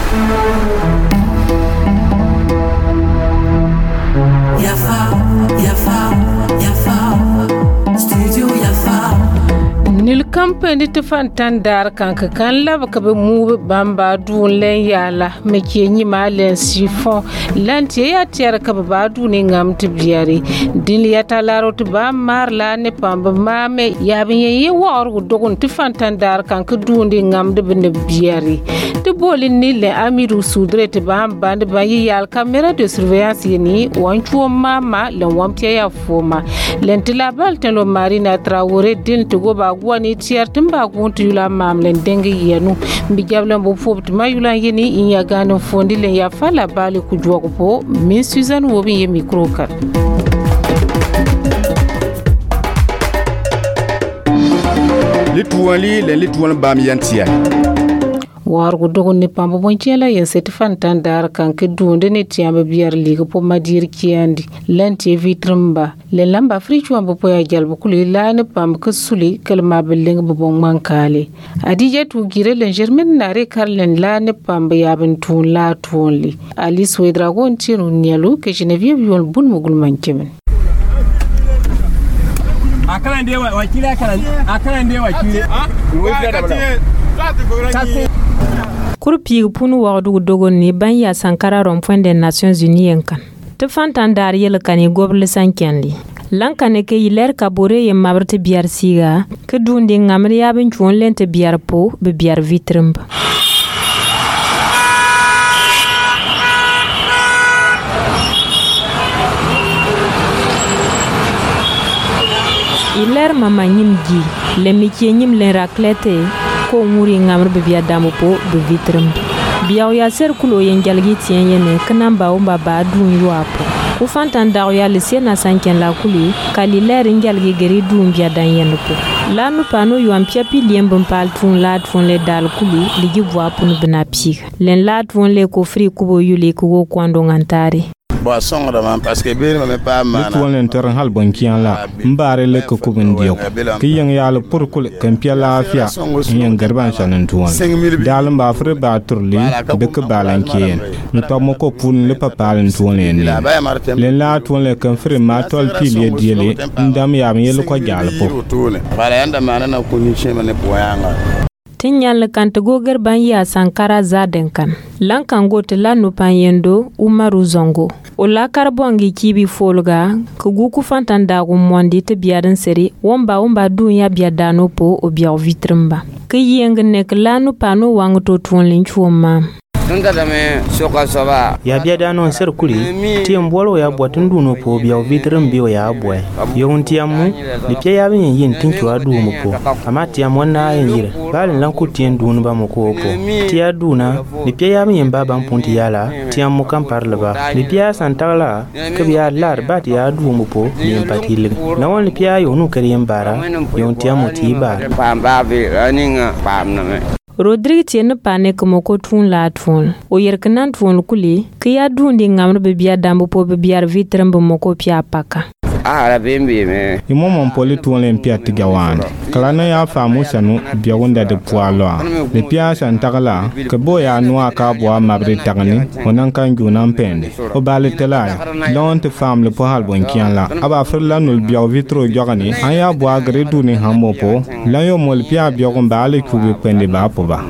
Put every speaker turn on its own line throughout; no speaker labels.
Company to Fantandar can love a move bamba do yala, make ye malen siphon, lantia tiara cabadu ningam to biari, Diliata laro to bam marla ne pamba mame, yabbing ye war would dogon to Fantandar can do ningam de biari. The ball in Nile Amiru Sudre to bam band by yal camera de surveillance yeni, one to mama, Lawampia forma, Lentilla Baltelo Marina Traore didn't to go back one tier timba gontu yula mamlen dengi yenu mbijabla mbofu tuma yula yeni inyagano fondi le ya fala bali kujwa kupo min Susan wobi ye mikrokat
Lituan bamiantia
wargu dogon ne pambo bonchela yen seti Fantandar kan ke dunde ne tiamba biar liga po madir kiandi lanti vitrumba le lamba frichu ambo po ya jalbu kuli la ne pambo ke suli kelma beleng bo bon mankale adija tu gire le germen nare karlen la ne pambo ya ben tun la tonli ali so dragon tinu nialu ke Genevieve yon bun mugul mankemen
akala ndiye wakili akala ndiye wakili
Kurpi punu wadu dogon ni banya Sankara rond-point des Nations Unies enkan. Te Fantandar yel kani goble sankenli. Lankane ke yiler kabore ye mabrte biar siga ke dundi ngamri ya ben chon lente biar po be biar vitrumba. Iler mama nyim gi le mikie nyim le raclette ko muri ngamr be biya damu po be vitrum biya ya ser kulo yen jalgi tien yene kanamba o baba dun yuapo ku Fantandar ya le sena sanken la kuli kali ler njalgi geri dun biya dan yen po la nu pano yu ampia pi liembon pal tun la tun le dal kuli ligi bwa pun bna pi len la tun le ko fri kubo yuli ko kwando ngantari
boisson da man parce que bir me pa ma
na tuon enter hal bon kian la mbare le ko kubin dio ki yang ya le pour kul kan pia la afia yang garban sanan tuon dal mba fre ba turli de ke balan kien ni to mo ko pun le papa len tuon le la tuon le kan fre ma tol pili diele ndam ya mi le ko jal po
bare anda mana na ko ni chema ne poyanga
Tinyal kante goger ban ya Sankara zaden kan. Lankan gote la nupan yendo Umaru Zongo. O la karbongi kibi folga kuguku Fantandar umwandi te biaden seri womba dunya biadano po o biaw vitrumba. Kiyeng nek la nupano wang to tuon linchuma.
Ya biadano ser kuli tiembolo ya botunduno po biaw vitrum bio ya boy. Yontiamu ni pia ya bin yin tinki adu mu po. Amati amona yire. Bal lan ku tien dunu ba mu ko po. Tia duna ni pia ya bin baba mpunti yala tiamu kan parle ba. Ni pia santala ke biya lar ba ti adu mu po ni patile. Na won ni pia yo nu keriem bara yontiamu ti ba.
Rodrigue tiene pane como ko tun la tun o yerknan tun kuli ke ya dundi ngamr be biya dambo po be biya vitram bo moko pia paka
Imom poli tuon len pia tigawan kalana ya famu sanu biya wonda de poalo le pia santagala ke boya noa ka boa mabre tagni onan kan junan pende o bale tela lon te fam le po hal bon kianla aba ferla nul biya vitro jogani aya boa gre duni hamopo la yo mol pia biya gon bale ku be pende ba po ba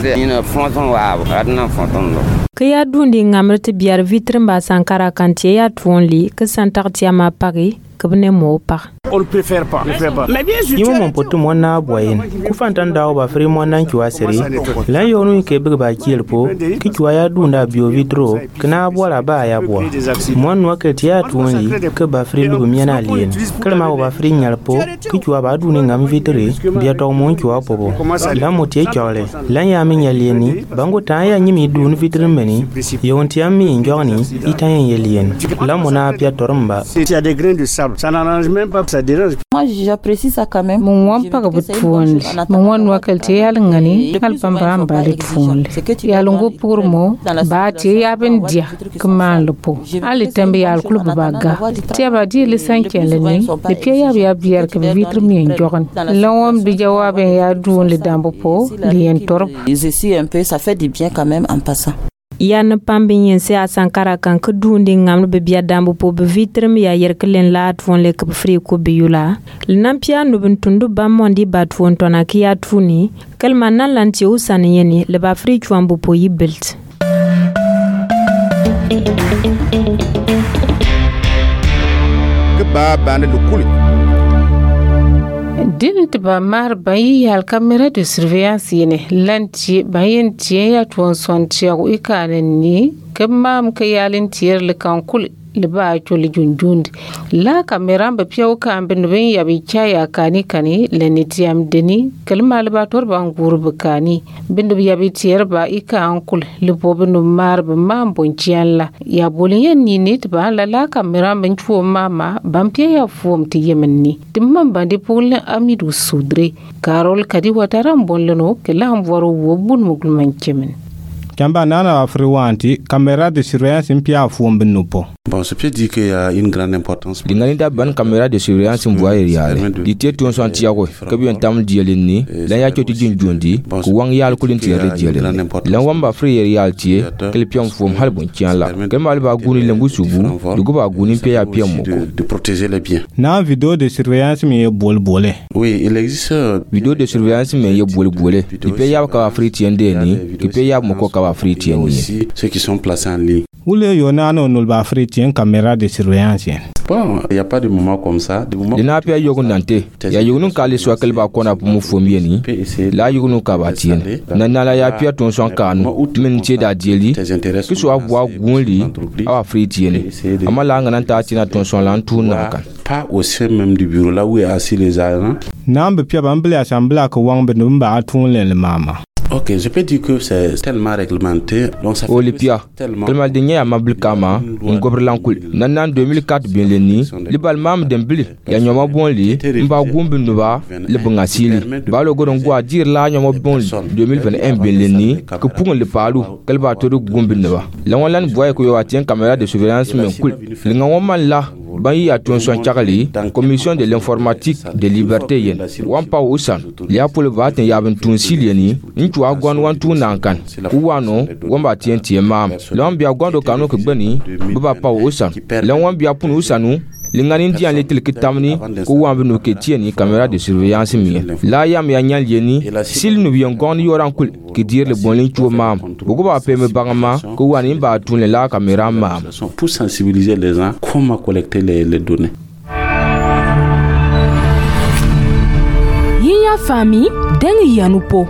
Kaya dundi ngamrete biar vitramba Sankara kantie ya tuonli ke santak tiama pagi kebne mo pa.
On préfère pas. Mais bien sûr.
Yimo mon potu mo na boyen. Ku Fantandar ba fri mo nan kiwa seri. La yonu ke be ba kielpo ki kiwa ya dunda bio vitro kana bola ba ya bo. Mo no ke tia tuonli ke ba fri lu miana lien. Kalma ba fri nyalpo ki kiwa ba duni ngam vitri bia to mo kiwa pobo. La mo tie kyole. La ya mi nyalieni bango ta ya nyimi duni vitri meni. Yonti ami njoni itan yelien. La mo na pia toromba.
Il y a des grains de sable. Ça n'arrange même pas ça.
ça dérange.
Moi, j'apprécie ça quand même.
Mon wan pa but fuonli. Mon wan wakal te yal ngani al pamba mbalit fuonli. Yalungo pour mo ba te yaben dia kman lopo. Ali tembe yal kulu baga. Te ba di le sankele ni. Le pia ya bier ke vitre mi njogan. Lawam bi jawaben ya duon le dambo po li en torop.
Ici un peu ça fait du bien quand même en passant.
Yan pambin yen se asankara kan ke dundi ngam be biya dambu po be vitrem ya yerkelen lat fon le ke fri ko be yula lnampia no buntundu bamondi bat fon tona ki ya tuni kelman nan lanti usan yeni le ba fri chwambu po yibilt
ke ba bande de kuli
din ba mar bayi yal camera de surveillance yene lanti bayin tie ya tuon son tie ko ikanen ni kamam ka yalin tier le kankul le ba choli junjundi la camera ba piaw ka ambe no ben ya bi chaya kani le nitiam deni kalma le ba tor ba ngur ba kani bindu ya bi tier ba ikankul le bobe no mar ba mambo chialla ya bolin yen ni nit ba la camera ben chuo mama bam pia ya fom ti yemenni timman bandi pulne amidu sudre Carol kadi wataram bonleno ke la amwaro wobun mugulman kemen
Kamba nana afriwanti caméra de surveillance impia fom benupo.
Bon, c'est peut dire qu'il y a une grande importance.
L'inganida ban caméra de surveillance mvoye yale. Di tetu on santi yago. Kabi entam dieleni. La ya choti junjundi. Ku wang yal kulin tiere dieleni. La wamba free yal tie. Kel pion fom halbon tian la. Kema alba guni lembu subu. Dugo ba guni pe ya pion moko.
De protéger les biens.
Na vidéo de surveillance me bol bolé.
Oui, il existe
vidéo de surveillance me bol bolé. Di pe ya ka free tiende ni. Di pe ya moko ka free
aussi ceux qui sont placés en ligne.
Où les yonano nous va free tien caméra de surveillance.
Bon, il y a pas de moment comme ça, de moment.
Dina pia yogun nante. Ya yogun kali so kel ba kona pour mu fomie ni. La yogun ka batien. Nana ya pia ton son kan. Men tie da dieli. Que so avoa gunli a free tien. Amala ngana ta tina ton son lan tout na kan.
Pas au sein même du bureau là où est assis les agents.
Nambe pia bambele assemblée ko wang be numba atun le mama.
Ok, je peux dire que c'est tellement réglementé. Donc ça fait
Olipia, tellement de nia mabli kama, on gobre lankul. Nanan 2004 bien leni, li bal mam dembli, ya nyoma bon li, mba gumbi nuba, le bongasili. Ba lo godon gwa dir la nyoma bon 2021 bien leni, que pour le palu, quel ba todo gumbi nuba. La walan voye ko yo atien caméra de surveillance men kul. Li ngawoman la Bayi a ton son chakali, commission de l'informatique de liberté yen. Wampa usan, liya pour le vaten yaben tun silieni, intu agwan wantu nankan. Uwano, wamba tien mam. Lambia gwando kano kebeni, baba pa usan. Lambia pun usanu. Lingani ndian letel kitamni ko wambe no ketieni caméra de surveillance mi la yam ya nyal yeni sil no bion gon yoran kul ki dire le bonlin tu mam bugo ba peme bangama ko wani ba tun la caméra mam
pour sensibiliser les gens comment collecter les données.
Yiya fami den yanupo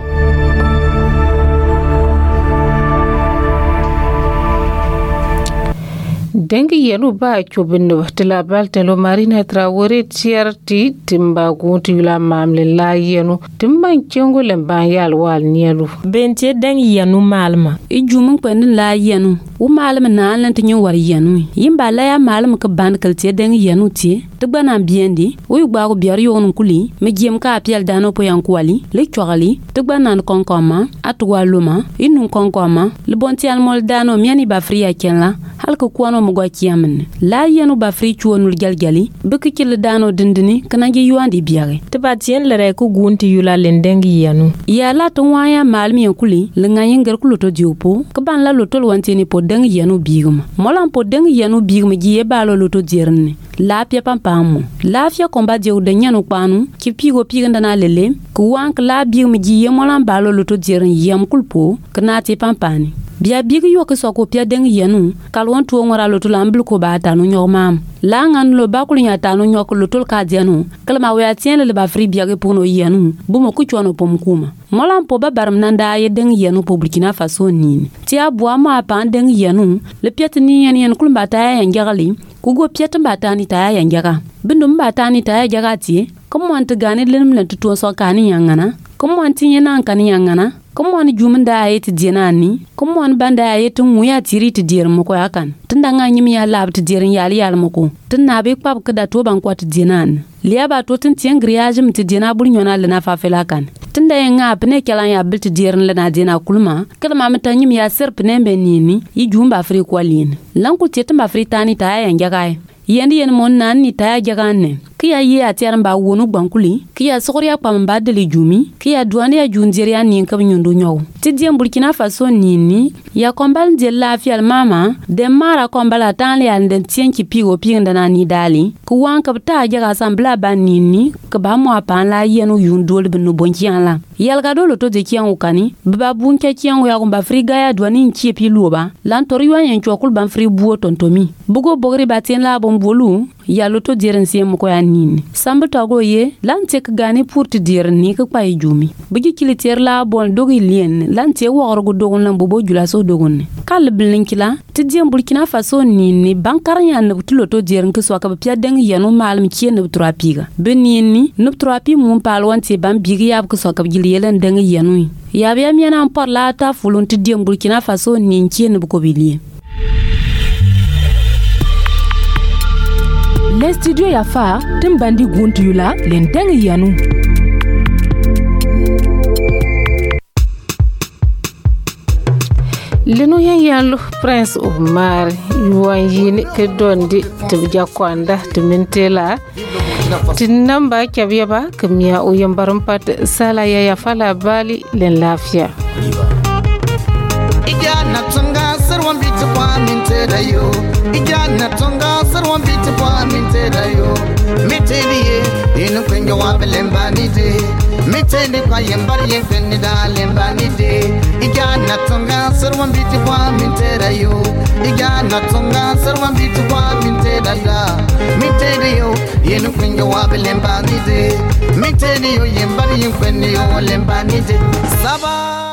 dengi yenu ba chobino tela baltelo marina trawore tierti timba gunti la mamle la yenu timba chongo le banyal wal nielu
bentie dengi yenu malma
ijumun pen la yenu u malma na lan tinyo war yenu yimba la ya malma ka ban kaltie dengi yenu tie tubana biendi u gba ko biar yon kuli me gem ka piel dano po yankwali le chorali tubana konkoma atwa luma inu konkoma le bontial mol dano miani ba fria kenla halka kuano mo gwakiamen la yenu ba fri chuonul galgali beki le dano dindini kanage yuandi biare
tibatien lere ku gunti yula lendengi yenu
ya la to waya malmi yankuli le ngayen ger kuloto diopo kaban la lotol wanteni po deng yenu bigma molan po deng yenu bigma giye balo loto dirne la pia pampamo la fia komba dio de nyanu panu ki pigo piganda na lele ku wank la bigma giye molan balo loto dirne yam kulpo kanati pampani bia bigi yo ke soko pia deng yenu kalwan tuo ngora lotul amblu ko ba tanu nyomam la ngan lo ba kulinya tanu nyok lotul ka dianu kalma we atien le ba fri bia ke pono yenu bu mo ku chono pom kuma molam po ba baram nanda ye deng yenu po Burkina Faso ni ti abwa ma pan deng yenu le piat ni yen kulba ta ya ngali ku go piat mbata ni ta ya njaga bindu mbata ni ta ya jaga ti ko mo ant gane lenim le tuto so kani yangana ko mo anti yena kan yangana Comme on jumanda ayet dienani, comme on banda ayet muya tiri te dire moko yakan. Tunda nga nyimi ya lab te dire yali yal moko. Tunda be pap kada to ban kwat dienan. Liaba to tin tien griage mte diena bul nyona le na fa felakan. Tunda nga pne kala ya bil te dire le na diena kulma. Kada mamata nyimi ya ser pne be nini, yi jumba fri kwalin. Lanku tietma fri tani ta ya njagai. Yendi yen mon nan ni ta jagane. Kiya ye atiar mba wonu bankuli, kiya sokoria pamba de jumi, kiya douane ya junjeria ni nkab nyundu nyaw. Tidien Burkina Faso nini, ya kombal de la fial mama, de mara kombala tan le anden tien ki pigo pinda na ni dali, ku wan kab ta jaga sambla ban nini, ka ba mo apan la yenu yundol benu bonkian la. Yal gado loto de kian ukani, baba bunke kian ya komba friga ya douane nki pi loba, lan toriwa yen chokul ban fri buo tontomi. Bugo bogri batien la bombolu, ya loto diren sie moko ya nini. Sambu tago ye, lan tek gani pour te dire ni ka pa jumi. Bigi kiliter la bon dogi lien, lan te worgo dogon lan bobo jula so dogon. Kal blinkila, te diem Burkina Faso nini bankar ya ne loto diren ke so ka pia deng yanu mal mi kien ne trapiga. Benini, ne trapi mum palwan te ban bigi yab ke so ka gilielen deng yanu. Yabia miana par la ta fulun te diem Burkina Faso nin kien ne ko bilie.
Les studios Yafa, Timbandi Guntula, Lenteng Yanu.
Leno yalo Prince of Mar, yuan yini ke dondi tibja kwanda timintela. Tinamba kyabiaba kemia uyambarumpat sala ya fala bali len lafia.
Igana tunga sarwan bitu kwa minteda yo. Igana tunga sarwan bitu kwa minteda yo. Mitediye inu kwenye wabe lembani de. Mitedi kwa yembari yenkweni da lembani de. Igana tunga sarwan bitu kwa minteda yo. Igana tunga sarwan bitu kwa minteda da. Mitedi yo inu kwenye wabe lembani de. Mitedi yo yembari yenkweni yo lembani de. Saba